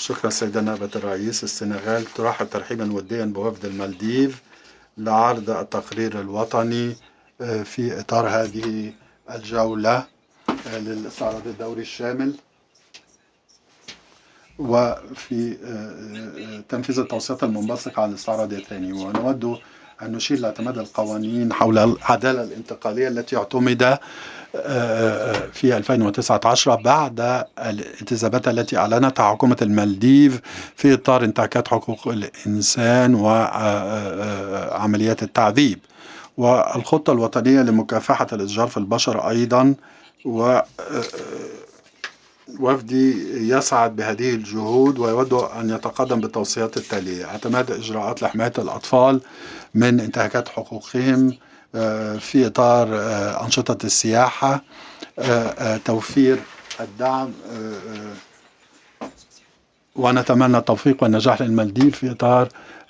شكرا سيدة نائبة الرئيس. السنغال ترحب ترحيبا وديا بوفد المالديف لعرض التقرير الوطني في إطار هذه الجولة للاستعراض الدوري الشامل وفي تنفيذ التوصيات المنبثقة عن الاستعراض الثاني. ونود أن نشير لاعتماد القوانين حول العدالة الانتقالية التي اعتمد في 2019 بعد الانتخابات التي أعلنتها حكومة المالديف في إطار انتهاكات حقوق الإنسان وعمليات التعذيب، والخطة الوطنية لمكافحة الإتجار في البشر أيضا. وفدي يسعد بهذه الجهود ويود أن يتقدم بالتوصيات التالية: اعتماد إجراءات لحماية الأطفال من انتهاكات حقوقهم في إطار أنشطة السياحة، توفير الدعم، ونتمنى التوفيق والنجاح للمالديف في إطار